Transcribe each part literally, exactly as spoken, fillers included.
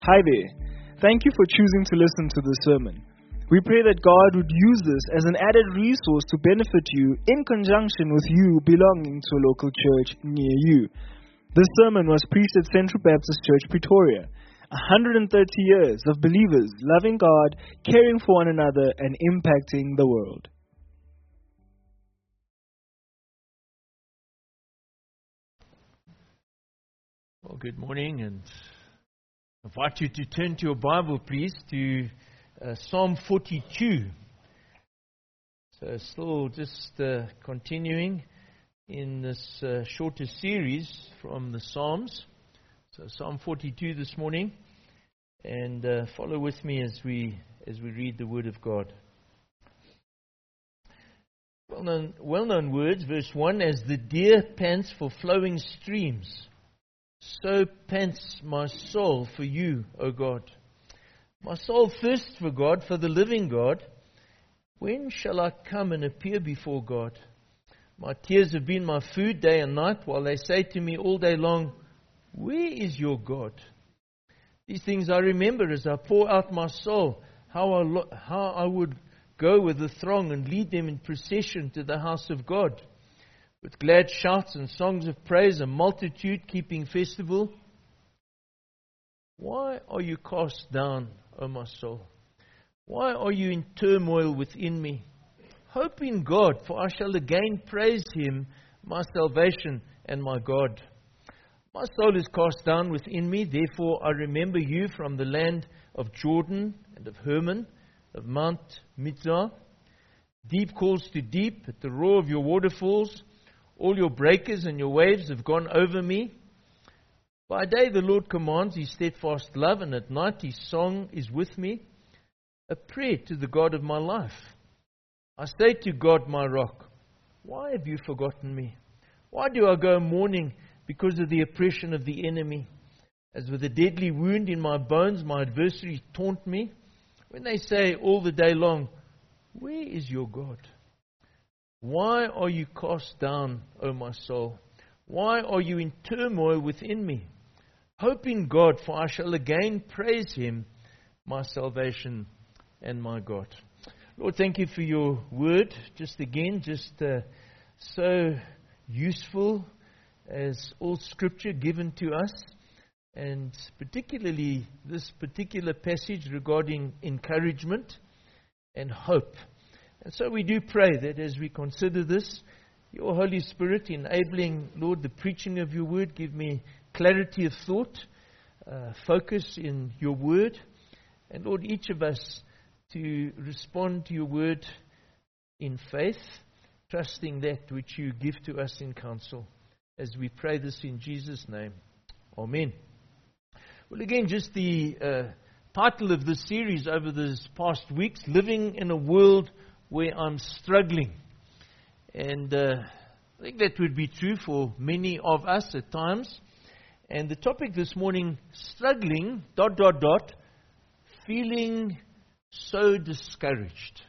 Hi there. Thank you for choosing to listen to this sermon. We pray that God would use this as an added resource to benefit you in conjunction with you belonging to a local church near you. This sermon was preached at Central Baptist Church, Pretoria. one hundred thirty years of believers loving God, caring for one another, and impacting the world. Well, good morning, and I invite you to turn to your Bible, please, to uh, Psalm forty-two. So still just uh, continuing in this uh, shorter series from the Psalms. So Psalm forty-two this morning, and uh, follow with me as we as we read the Word of God. Well-known, well-known words, verse one, as the deer pants for flowing streams, so pants my soul for you, O God. My soul thirsts for God, for the living God. When shall I come and appear before God? My tears have been my food day and night, while they say to me all day long, where is your God? These things I remember as I pour out my soul, how I, lo- how I would go with the throng and lead them in procession to the house of God, with glad shouts and songs of praise, a multitude keeping festival. Why are you cast down, O my soul? Why are you in turmoil within me? Hope in God, for I shall again praise Him, my salvation and my God. My soul is cast down within me, therefore I remember you from the land of Jordan and of Hermon, of Mount Mizar. Deep calls to deep at the roar of your waterfalls. All your breakers and your waves have gone over me. By day the Lord commands His steadfast love, and at night His song is with me, a prayer to the God of my life. I say to God, my rock, why have you forgotten me? Why do I go mourning because of the oppression of the enemy? As with a deadly wound in my bones, my adversaries taunt me. When they say all the day long, where is your God? Why are you cast down, O my soul? Why are you in turmoil within me? Hope in God, for I shall again praise Him, my salvation and my God. Lord, thank you for your word. Just again, just uh, so useful as all scripture given to us, and particularly this particular passage regarding encouragement and hope. And so we do pray that as we consider this, your Holy Spirit enabling, Lord, the preaching of your word, give me clarity of thought, uh, focus in your word, and Lord, each of us to respond to your word in faith, trusting that which you give to us in counsel. As we pray this in Jesus' name. Amen. Well, again, just the uh, title of this series over these past weeks, Living in a World where I'm struggling. And uh, I think that would be true for many of us at times. And the topic this morning, struggling, dot, dot, dot, feeling so discouraged.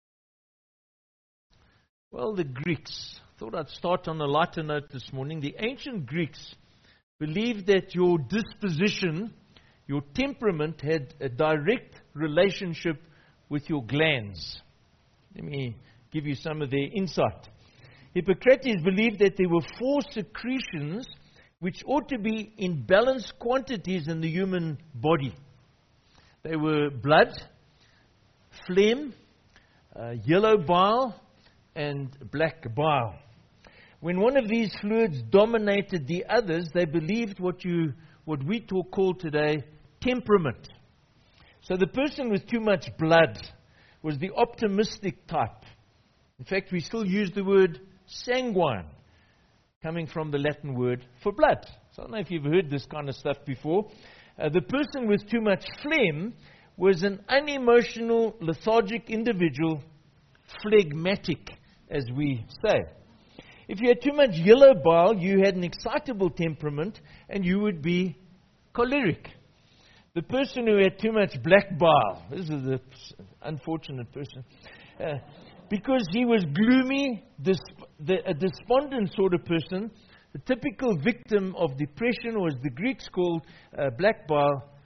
Well, the Greeks, thought I'd start on a lighter note this morning. The ancient Greeks believed that your disposition, your temperament, had a direct relationship with your glands. Let me give you some of their insight. Hippocrates believed that there were four secretions which ought to be in balanced quantities in the human body. They were blood, phlegm, uh, yellow bile, and black bile. When one of these fluids dominated the others, they believed what you, what we talk, call today temperament. So the person with too much blood was the optimistic type. In fact, we still use the word sanguine, coming from the Latin word for blood. So I don't know if you've heard this kind of stuff before. Uh, the person with too much phlegm was an unemotional, lethargic individual, phlegmatic, as we say. If you had too much yellow bile, you had an excitable temperament, and you would be choleric. The person who had too much black bile, this is the unfortunate person, uh, because he was gloomy, dis- the, a despondent sort of person, the typical victim of depression, or as the Greeks called uh, black bile,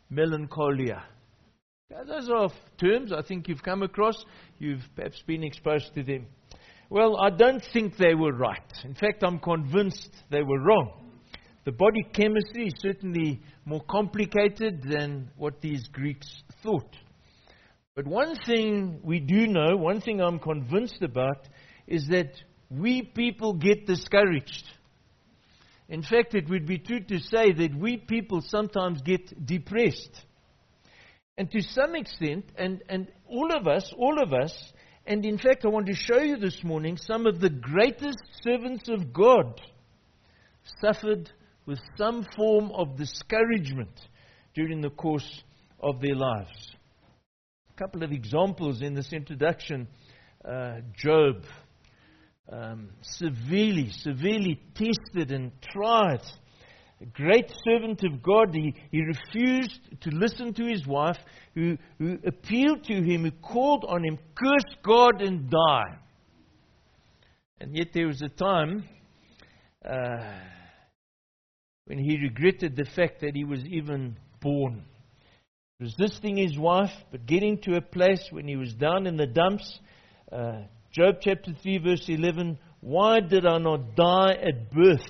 melancholia. Now, those are terms I think you've come across. You've perhaps been exposed to them. Well, I don't think they were right. In fact, I'm convinced they were wrong. The body chemistry is certainly more complicated than what these Greeks thought. But one thing we do know, one thing I'm convinced about, is that we people get discouraged. In fact, it would be true to say that we people sometimes get depressed. And to some extent, and, and all of us, all of us, and in fact I want to show you this morning, some of the greatest servants of God suffered with some form of discouragement during the course of their lives. A couple of examples in this introduction. Uh, Job, um, severely, severely tested and tried. A great servant of God. He, he refused to listen to his wife, who, who appealed to him, who called on him, curse God and die. And yet there was a time uh, when he regretted the fact that he was even born. Resisting his wife, but getting to a place when he was down in the dumps. Uh, Job chapter three verse eleven, why did I not die at birth?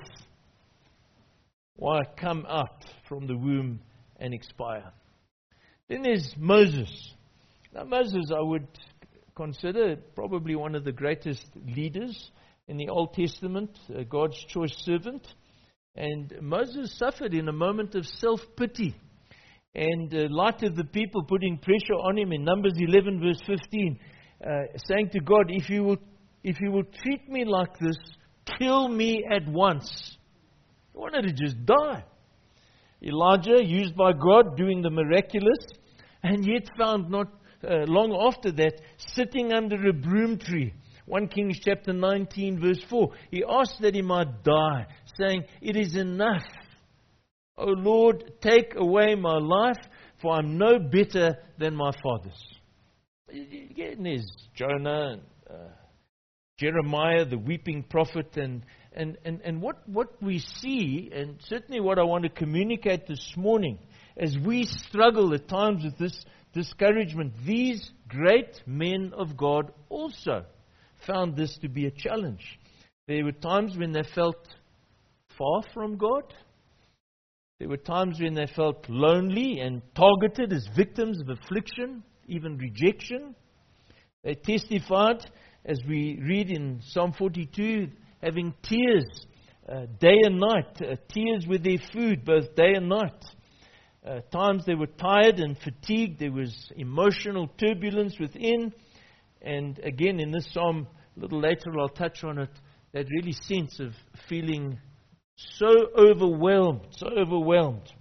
Why come out from the womb and expire? Then there's Moses. Now Moses, I would consider probably one of the greatest leaders in the Old Testament, uh, God's choice servant. And Moses suffered in a moment of self-pity. And uh, light of the people putting pressure on him in Numbers eleven verse fifteen, uh, saying to God, if you will, if you will treat me like this, kill me at once. He wanted to just die. Elijah, used by God, doing the miraculous, and yet found not uh, long after that, sitting under a broom tree. First Kings chapter nineteen verse four. He asked that he might die, saying, it is enough. O Lord, take away my life, for I'm no better than my fathers. Again, there's Jonah and uh, Jeremiah, the weeping prophet, and and, and, and what, what we see, and certainly what I want to communicate this morning, as we struggle at times with this discouragement, these great men of God also found this to be a challenge. There were times when they felt far from God. There were times when they felt lonely and targeted as victims of affliction, even rejection. They testified, as we read in Psalm forty-two, having tears uh, day and night, uh, tears with their food, both day and night. Uh, times they were tired and fatigued. There was emotional turbulence within. And again, in this psalm, a little later I'll touch on it, that really sense of feeling so overwhelmed, so overwhelmed.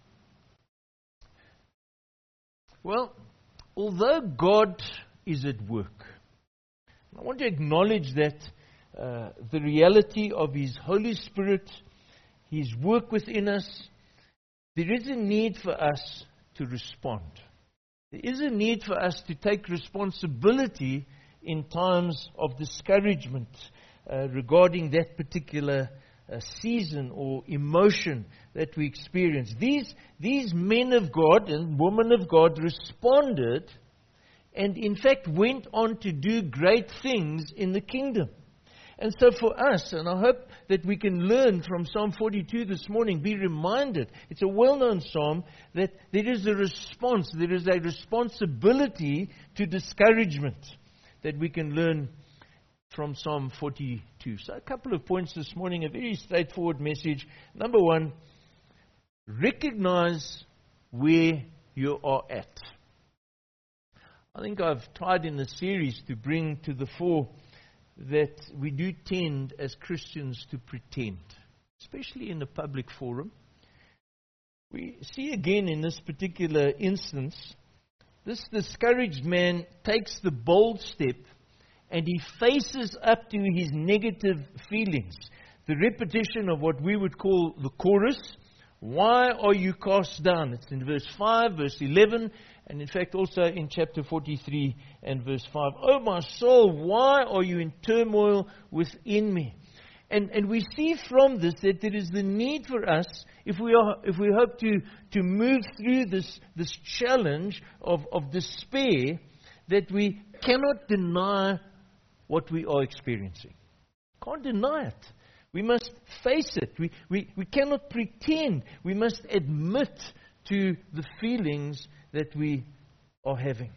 Well, although God is at work, I want to acknowledge that uh, the reality of His Holy Spirit, His work within us, there is a need for us to respond. There is a need for us to take responsibility in times of discouragement uh, regarding that particular uh, season or emotion that we experience. These, these men of God and women of God responded and in fact went on to do great things in the kingdom. And so for us, and I hope that we can learn from Psalm forty-two this morning, be reminded, it's a well-known psalm, that there is a response, there is a responsibility to discouragement that we can learn from Psalm forty-two. So a couple of points this morning, a very straightforward message. Number one, recognize where you are at. I think I've tried in the series to bring to the fore that we do tend as Christians to pretend, especially in a public forum. We see again in this particular instance, this discouraged man takes the bold step and he faces up to his negative feelings. The repetition of what we would call the chorus, why are you cast down? It's in verse five, verse eleven, and in fact also in chapter forty-three and verse five. Oh my soul, why are you in turmoil within me? And, and we see from this that there is the need for us, if we are, if we hope to, to move through this, this challenge of, of despair, that we cannot deny what we are experiencing. Can't deny it. We must face it. We, we, we cannot pretend. We must admit to the feelings that we are having.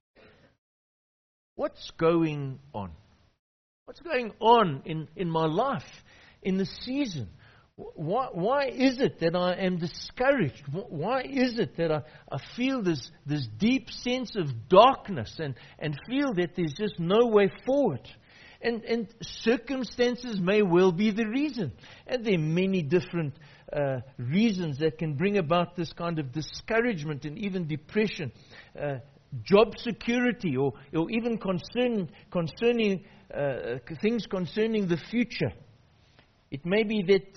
What's going on? What's going on in, in my life, in the season? Why, why is it that I am discouraged? Why is it that I, I feel this, this deep sense of darkness and, and feel that there's just no way forward? And, and circumstances may well be the reason. And there are many different uh, reasons that can bring about this kind of discouragement and even depression. Uh, job security or, or even concern, concerning uh, things concerning the future. It may be that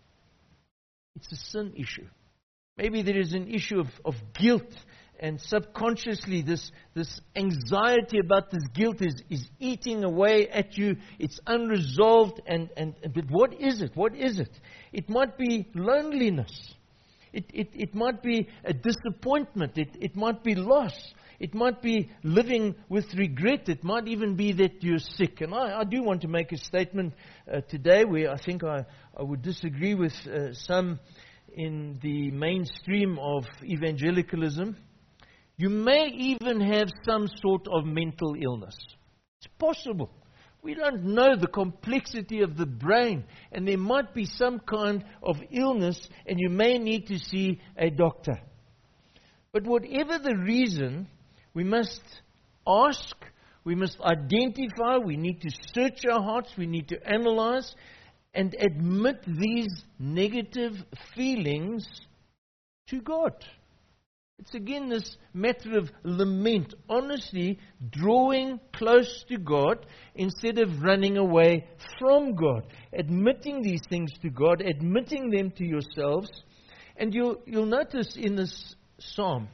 it's a sin issue. Maybe there is an issue of, of guilt, and subconsciously this, this anxiety about this guilt is, is eating away at you. It's unresolved. And, and, but what is it? What is it? It might be loneliness. It, it, it might be a disappointment. It, it might be loss. It might be living with regret. It might even be that you're sick. And I, I do want to make a statement uh, today where I think I, I would disagree with uh, some in the mainstream of evangelicalism. You may even have some sort of mental illness. It's possible. We don't know the complexity of the brain, and there might be some kind of illness, and you may need to see a doctor. But whatever the reason, we must ask, we must identify, we need to search our hearts, we need to analyze, and admit these negative feelings to God. It's again this matter of lament, honestly drawing close to God instead of running away from God. Admitting these things to God, admitting them to yourselves. And you'll, you'll notice in this psalm,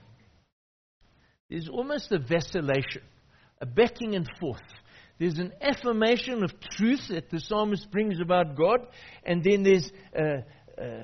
there's almost a vacillation, a backing and forth. There's an affirmation of truth that the psalmist brings about God, and then there's a, a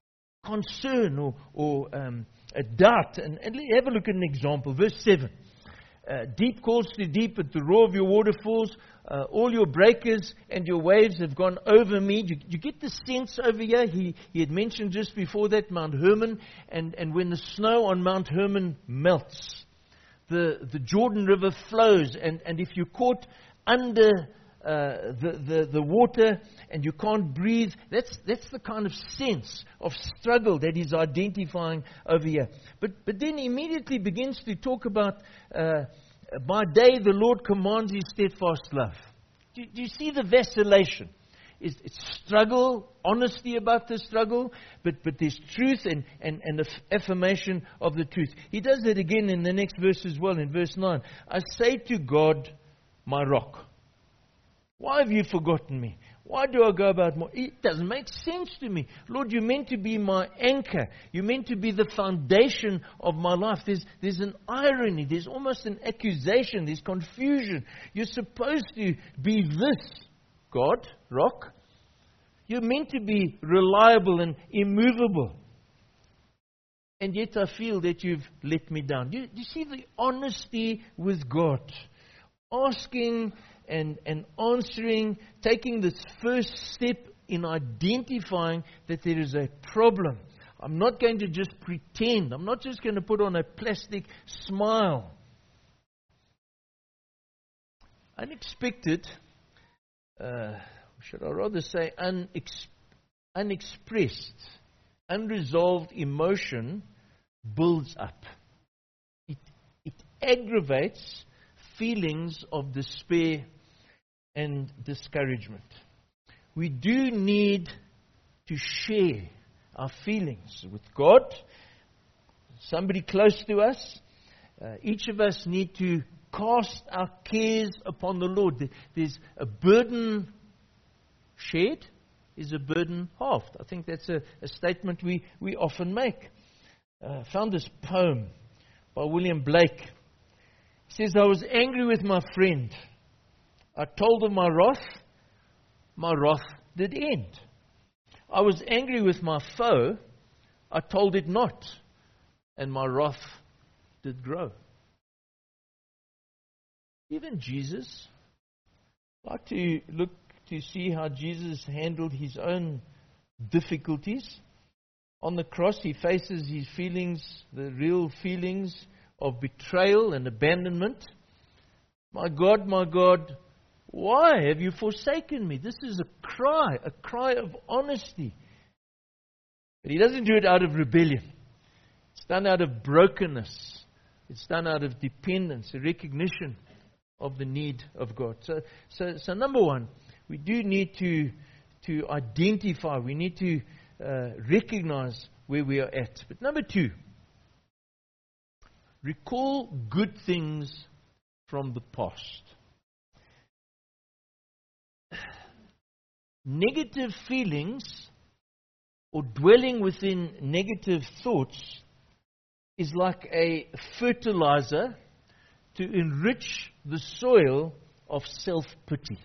concern or, or um, a doubt. And, and have a look at an example. Verse seven. Uh, deep calls to deep at the roar of your waterfalls. Uh, all your breakers and your waves have gone over me. You, you get the sense over here. He, he had mentioned just before that Mount Hermon. And, and when the snow on Mount Hermon melts, the, the Jordan River flows. And, and if you're caught under uh, the, the, the water and you can't breathe, that's, that's the kind of sense of struggle that he's identifying over here. But, but then he immediately begins to talk about, uh, by day the Lord commands his steadfast love. Do, do you see the vacillation? It's, it's struggle, honesty about the struggle, but, but there's truth and, and, and affirmation of the truth. He does that again in the next verse as well, in verse nine. I say to God, my rock, why have you forgotten me? Why do I go about more? It doesn't make sense to me. Lord, you're meant to be my anchor. You're meant to be the foundation of my life. There's, there's an irony. There's almost an accusation. There's confusion. You're supposed to be this, God, rock. You're meant to be reliable and immovable. And yet I feel that you've let me down. You, you see the honesty with God. Asking and, and answering, taking this first step in identifying that there is a problem. I'm not going to just pretend. I'm not just going to put on a plastic smile. Unexpected, uh, should I rather say unex- unexpressed, unresolved emotion builds up. It, it aggravates feelings of despair and discouragement. We do need to share our feelings with God, somebody close to us. Uh, each of us need to cast our cares upon the Lord. There's a burden shared is a burden halved. I think that's a, a statement we, we often make. I uh, found this poem by William Blake. He says, I was angry with my friend. I told him my wrath. My wrath did end. I was angry with my foe, I told it not, and my wrath did grow. Even Jesus, I'd like to look to see how Jesus handled his own difficulties. On the cross, he faces his feelings, the real feelings of betrayal and abandonment. My God, my God, why have you forsaken me? This is a cry, a cry of honesty. But he doesn't do it out of rebellion. It's done out of brokenness. It's done out of dependence, a recognition of the need of God. So, so, so number one, we do need to to identify. We need to uh, recognize where we are at. But number two, recall good things from the past. Negative feelings or dwelling within negative thoughts is like a fertilizer to enrich the soil of self-pity.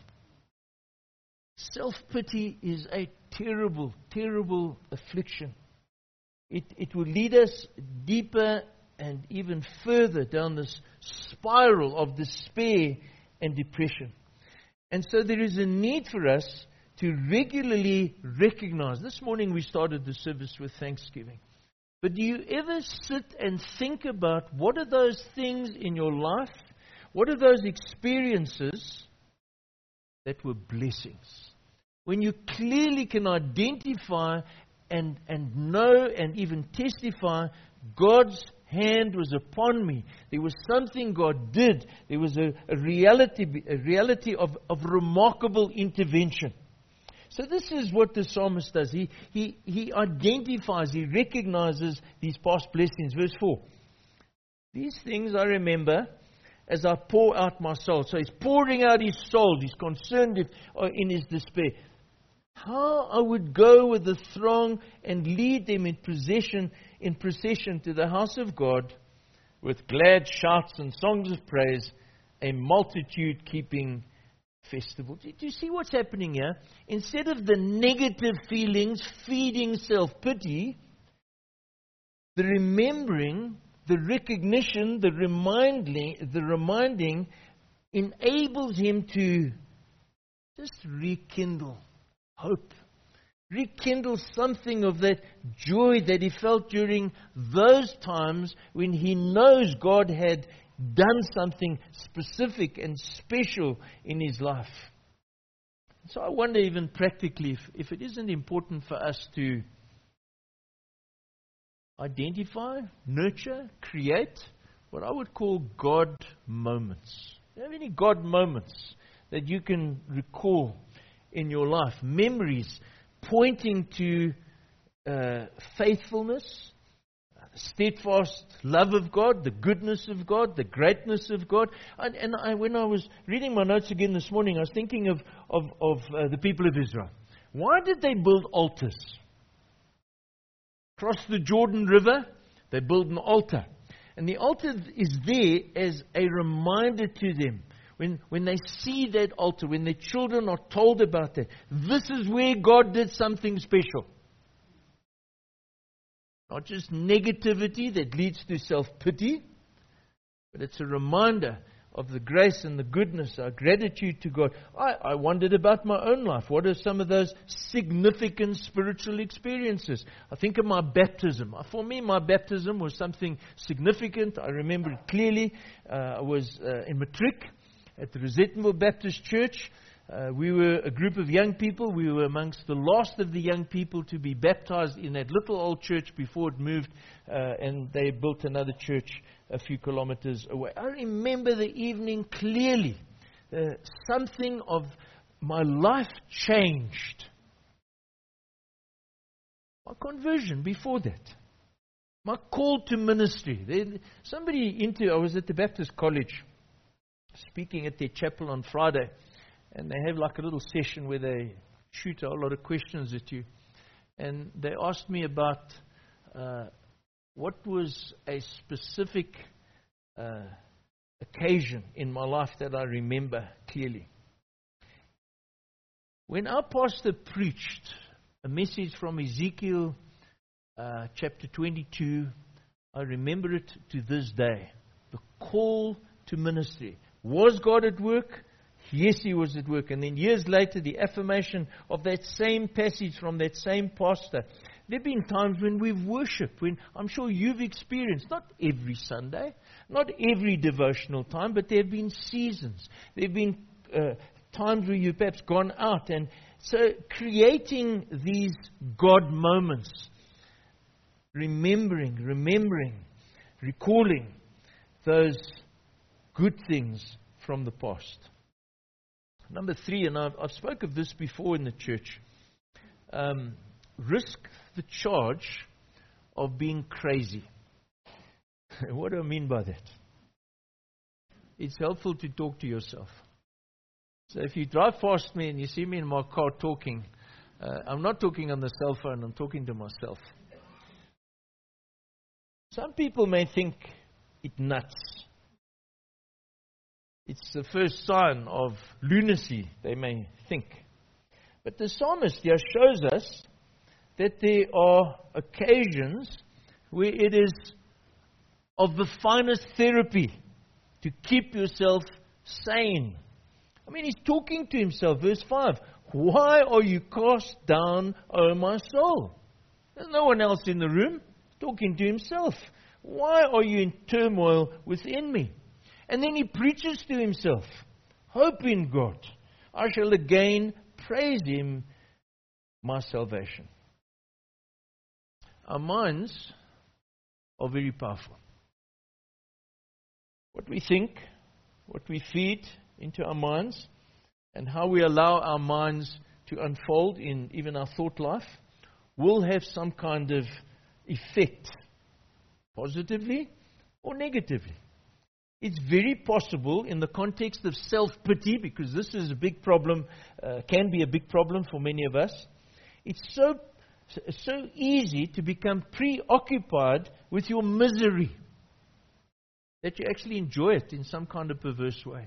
Self-pity is a terrible, terrible affliction. It, it will lead us deeper and even further down this spiral of despair and depression. And so there is a need for us to regularly recognize. This morning we started the service with thanksgiving. But do you ever sit and think about what are those things in your life? What are those experiences that were blessings? When you clearly can identify and, and know and even testify, God's hand was upon me. There was something God did. There was a, a reality, a reality of, of remarkable intervention. So this is what the psalmist does. He, he, he identifies, he recognizes these past blessings. Verse four. These things I remember as I pour out my soul. So he's pouring out his soul. He's concerned if, uh, in his despair. How I would go with the throng and lead them in procession, in procession to the house of God with glad shouts and songs of praise, a multitude keeping festival. Do you see what's happening here? Instead of the negative feelings feeding self-pity, the remembering, the recognition, the reminding, the reminding enables him to just rekindle hope. Rekindle something of that joy that he felt during those times when he knows God had done something specific and special in his life. So I wonder even practically if, if it isn't important for us to identify, nurture, create what I would call God moments. Do you have any God moments that you can recall in your life? Memories pointing to uh, faithfulness, steadfast love of God, the goodness of God, the greatness of God. And, and I, when I was reading my notes again this morning, I was thinking of, of, of uh, the people of Israel. Why did they build altars? Across the Jordan River, they built an altar. And the altar is there as a reminder to them. When, when they see that altar, when their children are told about that, this is where God did something special. Not just negativity that leads to self-pity, but it's a reminder of the grace and the goodness, our gratitude to God. I, I wondered about my own life. What are some of those significant spiritual experiences? I think of my baptism. For me, my baptism was something significant. I remember it clearly. Uh, I was uh, in Matric at the Rosettenville Baptist Church. Uh, we were a group of young people. We were amongst the last of the young people to be baptized in that little old church before it moved, uh, and they built another church a few kilometers away. I remember the evening clearly. Uh, something of my life changed. My conversion before that. My call to ministry. There, somebody into, I was at the Baptist College speaking at their chapel on Friday. And they have like a little session where they shoot a whole lot of questions at you. And they asked me about uh, what was a specific uh, occasion in my life that I remember clearly. When our pastor preached a message from Ezekiel uh, chapter twenty-two, I remember it to this day. The call to ministry. Was God at work? Yes, He was at work. And then years later, the affirmation of that same passage from that same pastor. There have been times when we've worshipped, when I'm sure you've experienced, not every Sunday, not every devotional time, but there have been seasons. There have been uh, times where you've perhaps gone out. And so creating these God moments, remembering, remembering, recalling those good things from the past. Number three, and I've, I've spoken of this before in the church, um, risk the charge of being crazy. What do I mean by that? It's helpful to talk to yourself. So if you drive past me and you see me in my car talking, uh, I'm not talking on the cell phone, I'm talking to myself. Some people may think it nuts. It's the first sign of lunacy, they may think. But the psalmist here shows us that there are occasions where it is of the finest therapy to keep yourself sane. I mean, he's talking to himself. Verse five. Why are you cast down, O my soul? There's no one else in the room. Talking to himself. Why are you in turmoil within me? And then he preaches to himself. Hope in God. I shall again praise Him, my salvation. Our minds are very powerful. What we think, what we feed into our minds, and how we allow our minds to unfold in even our thought life, will have some kind of effect, positively or negatively. It's very possible in the context of self-pity, because this is a big problem, uh, can be a big problem for many of us. It's so, so easy to become preoccupied with your misery that you actually enjoy it in some kind of perverse way.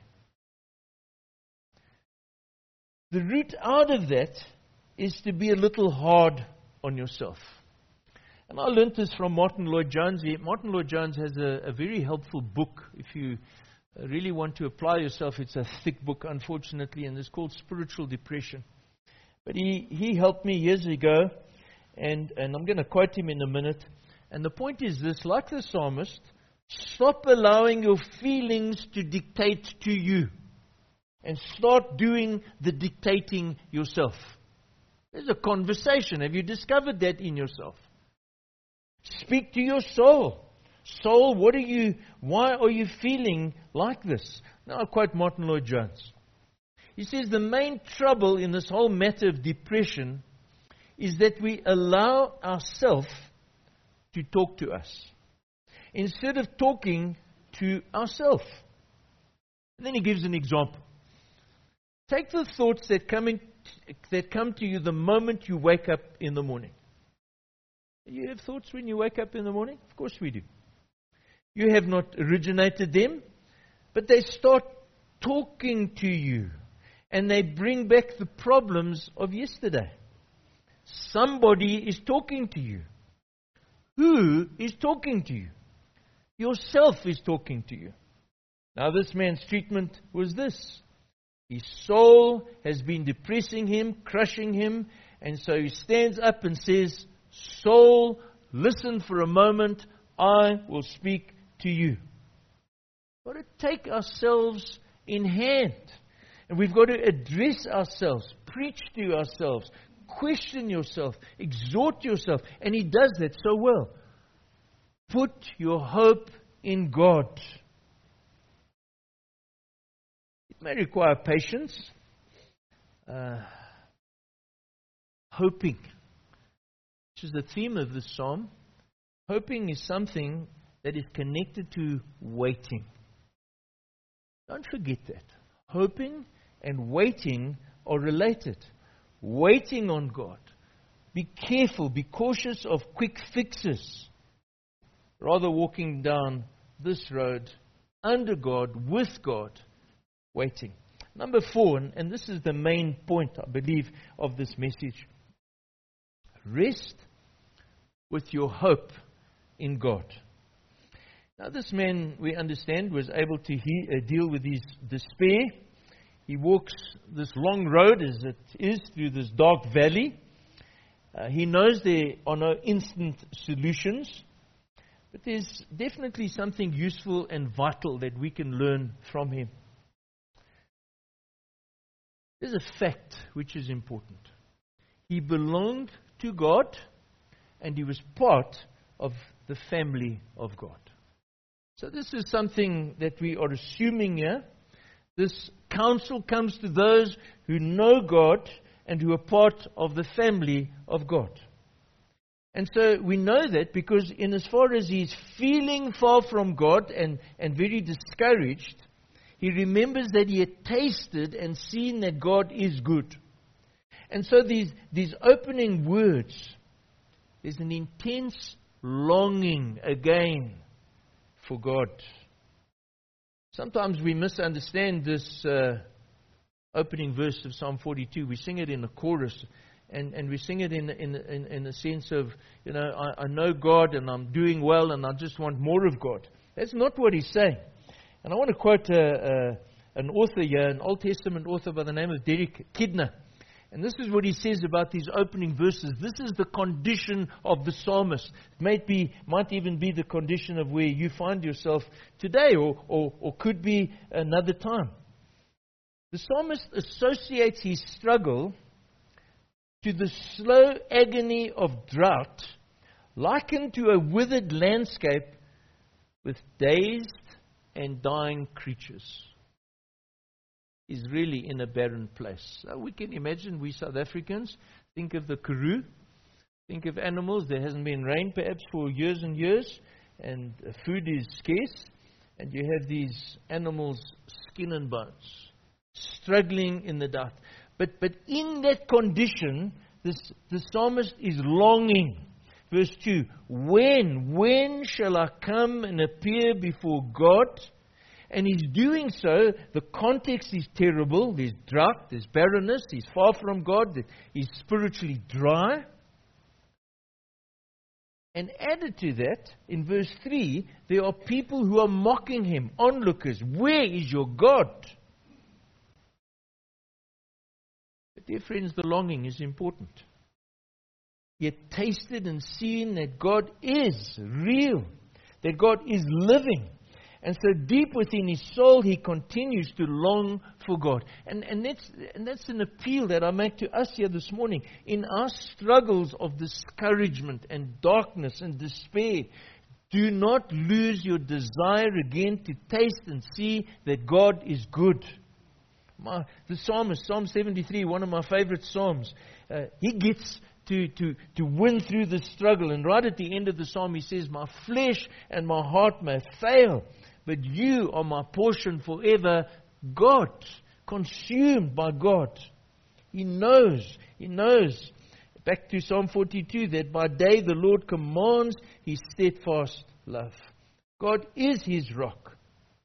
The route out of that is to be a little hard on yourself. And I learned this from Martin Lloyd-Jones. Martin Lloyd-Jones has a, a very helpful book. If you really want to apply yourself, it's a thick book, unfortunately, and it's called Spiritual Depression. But he, he helped me years ago, and, and I'm going to quote him in a minute. And the point is this, like the psalmist, stop allowing your feelings to dictate to you, and start doing the dictating yourself. There's a conversation. Have you discovered that in yourself? Speak to your soul. Soul, what are you, why are you feeling like this? Now I quote Martin Lloyd-Jones. He says the main trouble in this whole matter of depression is that we allow ourselves to talk to us instead of talking to ourselves. And then he gives an example. Take the thoughts that come in, that come to you the moment you wake up in the morning. You have thoughts when you wake up in the morning? Of course we do. You have not originated them, but they start talking to you, and they bring back the problems of yesterday. Somebody is talking to you. Who is talking to you? Yourself is talking to you. Now this man's treatment was this. His soul has been depressing him, crushing him, and so he stands up and says, soul, listen for a moment, I will speak to you. We've got to take ourselves in hand. And we've got to address ourselves, preach to ourselves, question yourself, exhort yourself. And he does that so well. Put your hope in God. It may require patience, uh, hoping, which is the theme of this psalm. Hoping is something that is connected to waiting. Don't forget that. Hoping and waiting are related. Waiting on God. Be careful, be cautious of quick fixes. Rather walking down this road under God, with God, waiting. Number four, and, and this is the main point, I believe, of this message. Rest with your hope in God. Now, this man, we understand, was able to he, uh, deal with his despair. He walks this long road, as it is, through this dark valley. Uh, he knows there are no instant solutions, but there's definitely something useful and vital that we can learn from him. There's a fact which is important. He belonged to God, and he was part of the family of God. So this is something that we are assuming here. This counsel comes to those who know God and who are part of the family of God. And so we know that because in as far as he's feeling far from God and, and very discouraged, he remembers that he had tasted and seen that God is good. And so these, these opening words, there's an intense longing again for God. Sometimes we misunderstand this uh, opening verse of Psalm forty-two. We sing it in a chorus, and, and we sing it in, in, in, in a sense of, you know, I, I know God and I'm doing well and I just want more of God. That's not what he's saying. And I want to quote uh, uh, an author here, an Old Testament author by the name of Derek Kidner. And this is what he says about these opening verses. This is the condition of the psalmist. It might be, might even be the condition of where you find yourself today, or, or, or could be another time. The psalmist associates his struggle to the slow agony of drought, likened to a withered landscape with dazed and dying creatures. Is really in a barren place. So we can imagine, we South Africans, think of the Karoo, think of animals. There hasn't been rain perhaps for years and years, and food is scarce, and you have these animals, skin and bones, struggling in the dark. But but in that condition, this the psalmist is longing. Verse two, when, when shall I come and appear before God? And he's doing so, the context is terrible. There's drought, there's barrenness, he's far from God, he's spiritually dry. And added to that, in verse three, there are people who are mocking him, onlookers. Where is your God? But dear friends, the longing is important. He had tasted and seen that God is real, that God is living. And so deep within his soul, he continues to long for God. And, and, that's, and that's an appeal that I make to us here this morning. In our struggles of discouragement and darkness and despair, do not lose your desire again to taste and see that God is good. My, the psalmist, Psalm seventy-three, one of my favorite psalms, uh, he gets to, to, to win through the struggle. And right at the end of the psalm, he says, my flesh and my heart may fail, but you are my portion forever, God, consumed by God. He knows, he knows. Back to Psalm forty-two, that by day the Lord commands his steadfast love. God is his rock.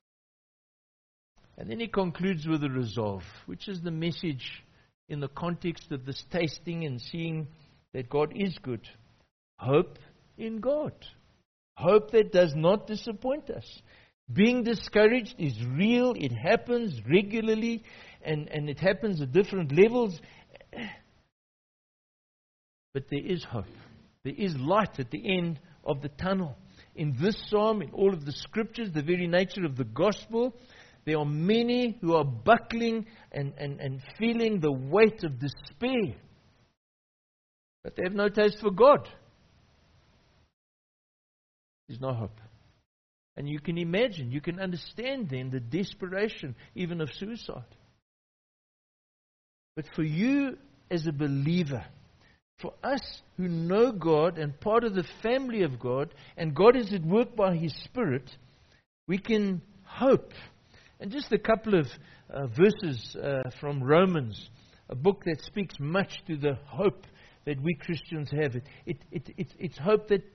And then he concludes with a resolve, which is the message in the context of this tasting and seeing that God is good. Hope in God. Hope that does not disappoint us. Being discouraged is real. It happens regularly, and, and it happens at different levels. But there is hope. There is light at the end of the tunnel. In this psalm, in all of the scriptures, the very nature of the gospel, there are many who are buckling and, and, and feeling the weight of despair. But they have no taste for God. There's no hope. And you can imagine, you can understand then the desperation even of suicide. But for you as a believer, for us who know God and part of the family of God, and God is at work by His Spirit, we can hope. And just a couple of uh, verses uh, from Romans, a book that speaks much to the hope that we Christians have. It, it, it, it, it's hope that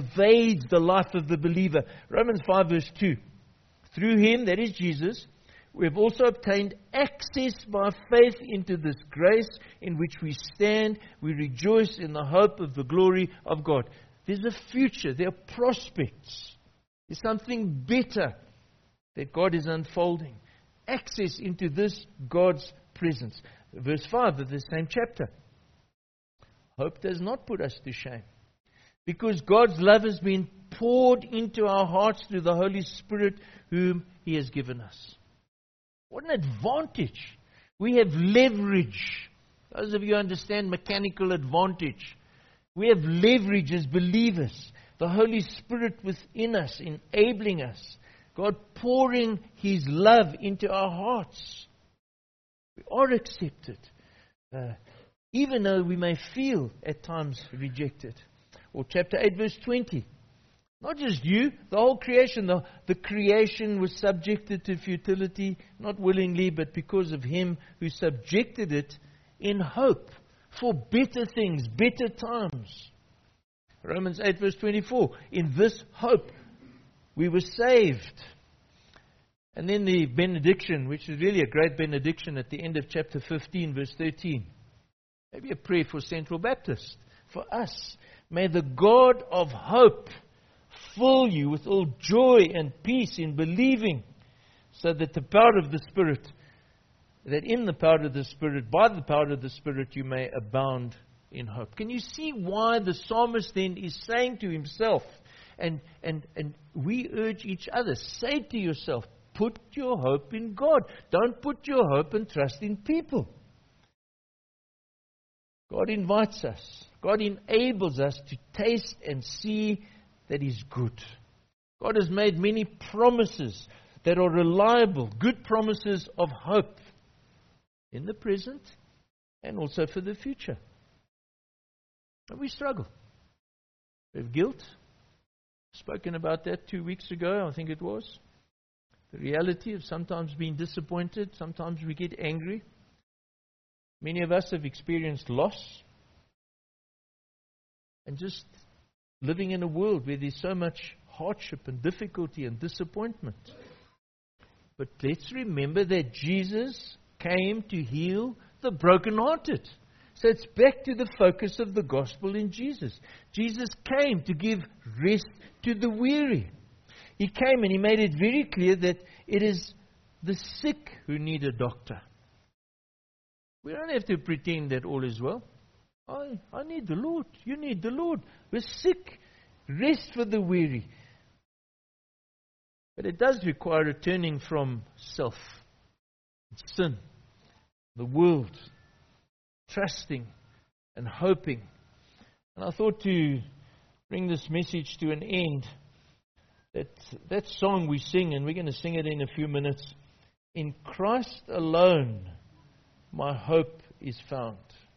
pervades the life of the believer. Romans five verse two. Through Him, that is Jesus, We have also obtained access by faith into this grace in which we stand. We rejoice in the hope of the glory of God. There's a future. There are prospects. There's something better that God is unfolding. Access into this God's presence. Verse five of the same chapter. Hope does not put us to shame, because God's love has been poured into our hearts through the Holy Spirit whom He has given us. What an advantage. We have leverage. Those of you who understand mechanical advantage. We have leverage as believers. The Holy Spirit within us, enabling us. God pouring His love into our hearts. We are accepted. Uh, even though we may feel at times rejected. Or chapter eight verse twenty. Not just you, the whole creation. The, the creation was subjected to futility, not willingly, but because of Him who subjected it in hope for better things, better times. Romans eight verse twenty-four. In this hope we were saved. And then the benediction, which is really a great benediction at the end of chapter fifteen verse thirteen. Maybe a prayer for Central Baptist, for us. May the God of hope fill you with all joy and peace in believing, so that the power of the Spirit, that in the power of the Spirit, by the power of the Spirit, you may abound in hope. Can you see why the psalmist then is saying to himself, and, and, and we urge each other, say to yourself, put your hope in God. Don't put your hope and trust in people. God invites us. God enables us to taste and see that He's good. God has made many promises that are reliable, good promises of hope in the present and also for the future. And we struggle. We have guilt. Spoken about that two weeks ago, I think it was. The reality of sometimes being disappointed, sometimes we get angry. Many of us have experienced loss. And just living in a world where there's so much hardship and difficulty and disappointment. But let's remember that Jesus came to heal the brokenhearted. So it's back to the focus of the gospel in Jesus. Jesus came to give rest to the weary. He came and He made it very clear that it is the sick who need a doctor. We don't have to pretend that all is well. I, I need the Lord. You need the Lord. We're sick. Rest for the weary. But it does require a turning from self, sin, the world, trusting and hoping. And I thought to bring this message to an end, that that song we sing, and we're going to sing it in a few minutes, in Christ alone my hope is found.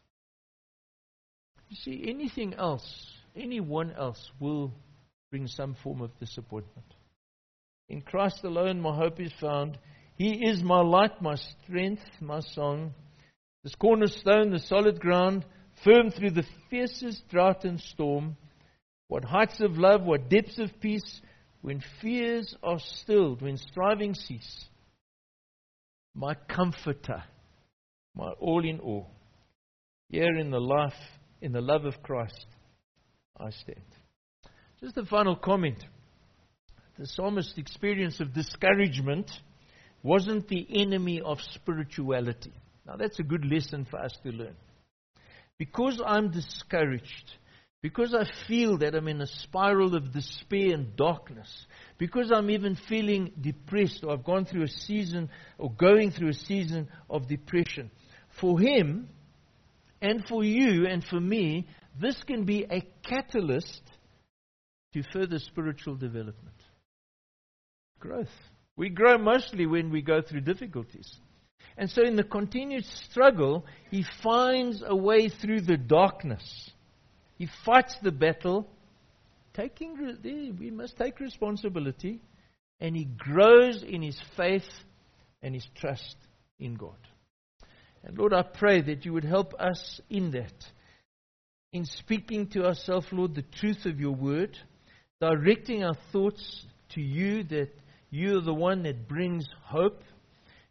You see, anything else, anyone else will bring some form of disappointment. In Christ alone my hope is found. He is my light, my strength, my song. This cornerstone, the solid ground, firm through the fiercest drought and storm. What heights of love, what depths of peace, when fears are stilled, when striving cease. My comforter, my all in all. Here in the life, in the love of Christ, I stand. Just a final comment. The psalmist's experience of discouragement wasn't the enemy of spirituality. Now that's a good lesson for us to learn. Because I'm discouraged, because I feel that I'm in a spiral of despair and darkness, because I'm even feeling depressed, or I've gone through a season, or going through a season of depression, for him, and for you, and for me, this can be a catalyst to further spiritual development. Growth. We grow mostly when we go through difficulties. And so in the continued struggle, he finds a way through the darkness. He fights the battle, taking we must take responsibility, and he grows in his faith and his trust in God. And Lord, I pray that you would help us in that, in speaking to ourselves, Lord, the truth of your word, directing our thoughts to you, that you are the one that brings hope.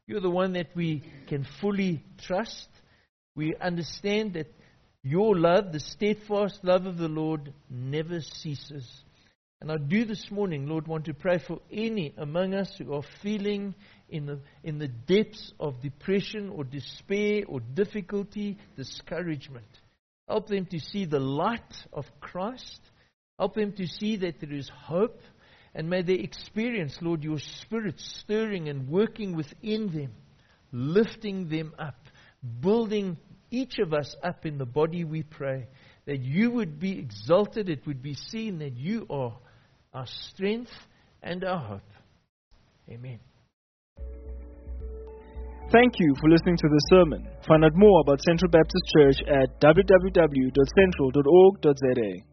You're the one that we can fully trust. We understand that your love, the steadfast love of the Lord, never ceases. And I do this morning, Lord, want to pray for any among us who are feeling in the, in the depths of depression or despair or difficulty, discouragement. Help them to see the light of Christ. Help them to see that there is hope. And may they experience, Lord, your Spirit stirring and working within them, lifting them up, building each of us up in the body, we pray. That you would be exalted, it would be seen that you are our strength and our hope. Amen. Thank you for listening to this sermon. Find out more about Central Baptist Church at w w w dot central dot org dot z a.